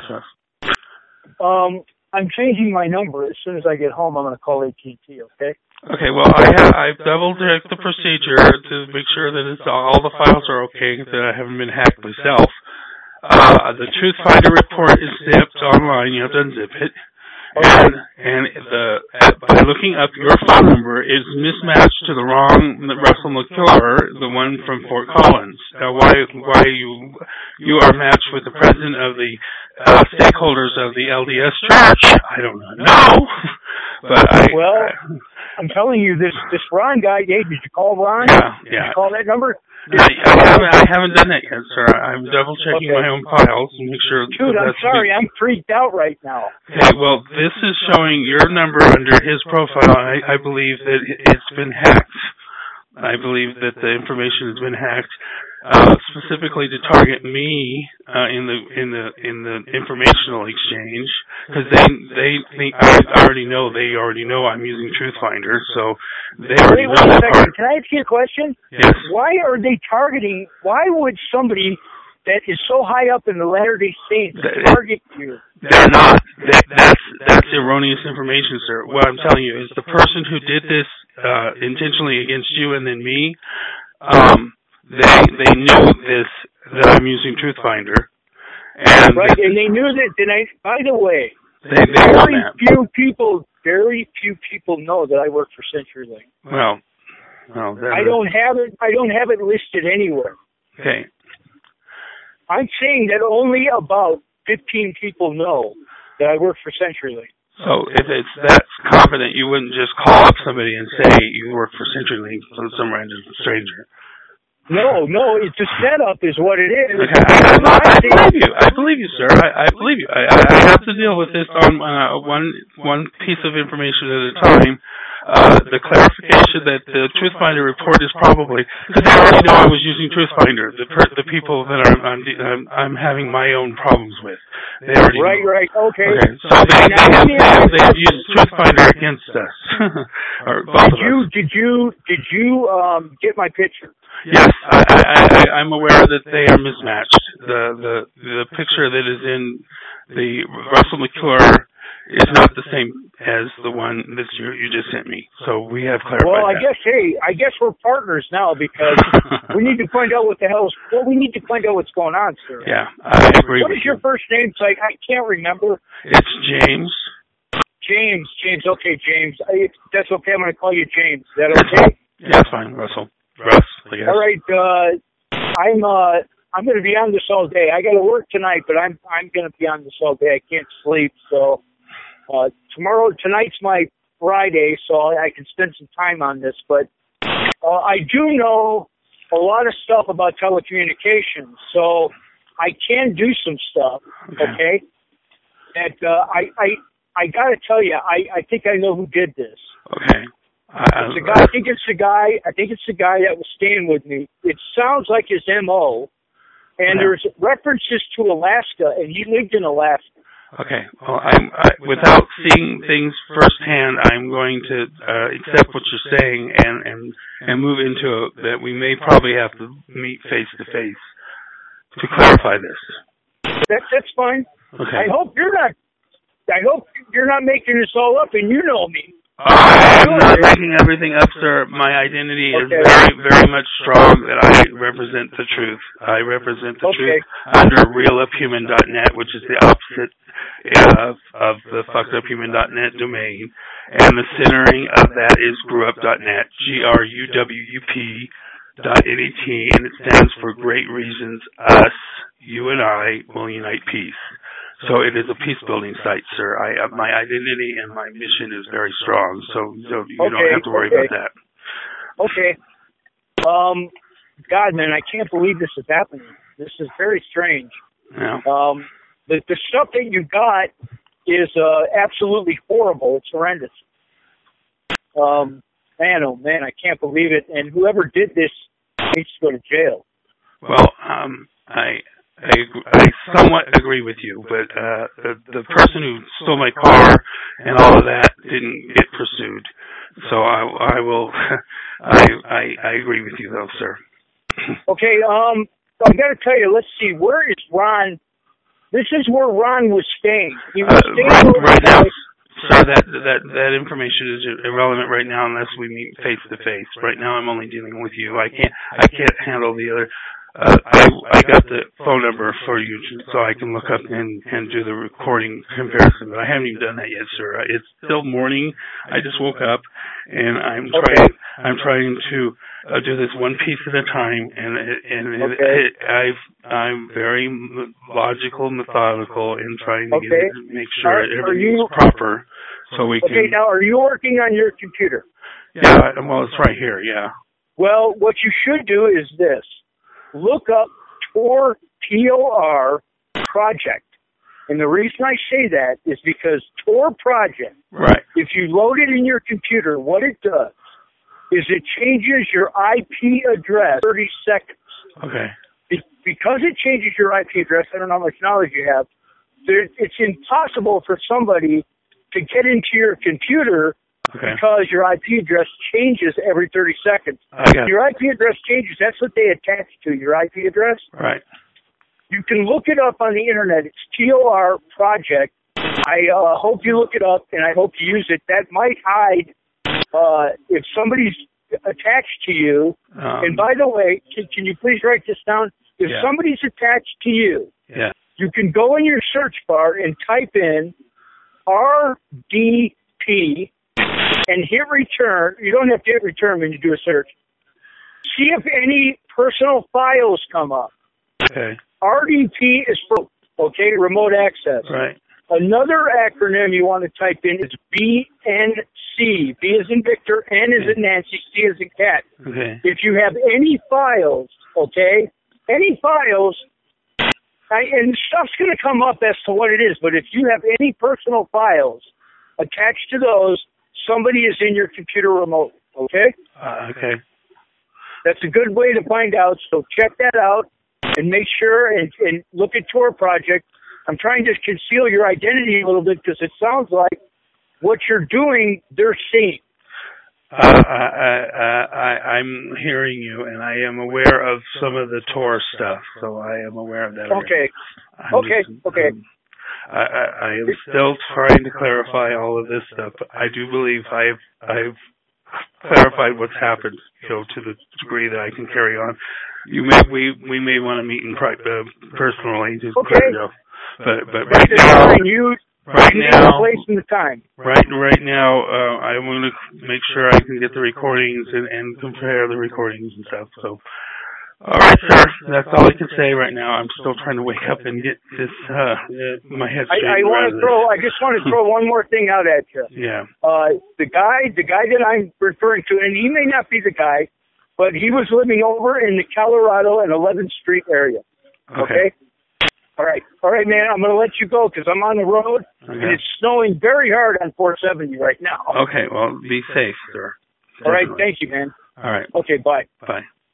Yes. I'm changing my number. As soon as I get home, I'm going to call AT&T, okay? Okay, well, I've double-checked the procedure to make sure that all the files are okay, that I haven't been hacked myself. The Truth Finder report is zipped online. You have to unzip it. And by looking up your phone number, it's mismatched to the wrong Russell McClure, the one from Fort Collins. Now, why you are matched with the president of the stakeholders of the LDS Church, I don't know. But I'm telling you, this Ron guy. Hey, did you call Ron? Yeah. Did you call that number? I haven't done that yet, sir. I'm double checking my own files and make sure. Dude, I'm sorry. I'm freaked out right now. Okay, well, this is showing your number under his profile. I believe that it's been hacked. I believe that the information has been hacked, specifically to target me in the informational exchange, because they think they already know I'm using Truthfinder, so they already know that part. Can I ask you a question? Yes. Why are they targeting? Why would somebody that is so high up in the Latter-day Saints target you? They're not. That's erroneous information, sir. What I'm telling you is the person who did this intentionally against you and then me, they knew that I'm using Truthfinder. And right, and they knew that. By the way, very few people know that I work for CenturyLink. Well, I don't have it listed anywhere. Okay. I'm saying that only about 15 people know that I work for CenturyLink. So if it's that confident, you wouldn't just call up somebody and say you work for CenturyLink from some random stranger. No, it's a setup is what it is. Okay. I believe you, sir. I believe you. I have to deal with this on one piece of information at a time. The clarification that the Truthfinder report is probably, because they already know I was using Truthfinder. The people that I'm having my own problems with, they already know. Right. Okay. So they have used Truthfinder against us. Or both of us. Did you get my picture? Yes, I'm aware that they are mismatched. The picture that is in the Russell McClure is not the same as the one that you just sent me. So we have clarified that. Well, I guess we're partners now because we need to find out we need to find out what's going on, sir. Yeah, I agree. What is your first name? I can't remember. It's James. James. Okay, James. That's okay. I'm going to call you James. Is that okay? Yeah, that's fine, Russell. Russ, I guess. All right. I'm going to be on this all day. I got to work tonight, but I'm going to be on this all day. I can't sleep, so tonight's my Friday, so I can spend some time on this. But I do know a lot of stuff about telecommunications, so I can do some stuff. Okay. That I got to tell you, I think I know who did this. Okay. I think it's the guy that was staying with me. It sounds like his MO, and there's references to Alaska, and he lived in Alaska. Okay. Well, without seeing things firsthand, I'm going to accept what you're saying and move into that we may probably have to meet face to face to clarify this. That's fine. Okay. I hope you're not making this all up, and you know me. I'm not making everything up, sir. My identity is very, very much strong that I represent the truth. I represent the truth under realuphuman.net, which is the opposite of the fuckeduphuman.net domain. And the centering of that is grewup.net, GRUWUP.net, and it stands for Great Reasons Us, You and I Will Unite Peace. So it is a peace-building site, sir. My identity and my mission is very strong, so you don't have to worry about that. Okay. God, man, I can't believe this is happening. This is very strange. Yeah. The stuff that you got is absolutely horrible. It's horrendous. Man, oh man, I can't believe it. And whoever did this needs to go to jail. Well, I somewhat agree with you, but the person who stole my car and all of that didn't get pursued. So I will. I agree with you, though, sir. Okay. I got to tell you. Let's see. Where is Ron? This is where Ron was staying. He was staying right now. Sir, that information is irrelevant right now unless we meet face to face. Right now, I'm only dealing with you. I can't handle the other. I got the phone number for you so I can look up and do the recording comparison, but I haven't even done that yet, sir. It's still morning. I just woke up and I'm trying to do this one piece at a time, I'm very logical, methodical in trying to make sure everything's proper so we can. Okay, now are you working on your computer? Yeah, well, it's right here. Yeah. Well, what you should do is this. Look up Tor, T-O-R, project. And the reason I say that is because Tor project, right, if you load it in your computer, what it does is it changes your IP address 30 seconds. Okay. Because it changes your IP address, I don't know how much knowledge you have, it's impossible for somebody to get into your computer because your IP address changes every 30 seconds. Your IP address changes. That's what they attach to, your IP address. Right. You can look it up on the Internet. It's TOR project. I hope you look it up, and I hope you use it. That might hide if somebody's attached to you. And by the way, can you please write this down? If somebody's attached to you, you can go in your search bar and type in RDP and hit return. You don't have to hit return when you do a search. See if any personal files come up. Okay. RDP is for, remote access. Right. Another acronym you want to type in is BNC. B as in Victor, N as in Nancy, C as in cat. Okay. If you have any files, any files, and stuff's going to come up as to what it is, but if you have any personal files attached to those, somebody is in your computer remote, okay? Okay. That's a good way to find out, so check that out and make sure and look at Tor project. I'm trying to conceal your identity a little bit because it sounds like what you're doing, they're seeing. I'm hearing you, and I am aware of some of the Tor stuff, so I am aware of that. Okay. Okay. I am still trying to clarify all of this stuff, but I do believe I've clarified what's happened, to the degree that I can carry on. We may want to meet in personally to clear it up. But right now, place and the time. Right now, I want to make sure I can get the recordings and compare the recordings and stuff. So, all right, sir. That's all I can say right now. I'm still trying to wake up and get this my head straight. I just want to throw one more thing out at you. Yeah. The guy that I'm referring to, and he may not be the guy, but he was living over in the Colorado and 11th Street area. Okay? All right, man, I'm going to let you go because I'm on the road, and it's snowing very hard on 470 right now. Okay, well, be safe, sir. All right, thank you, man. All right. Okay, bye. Bye.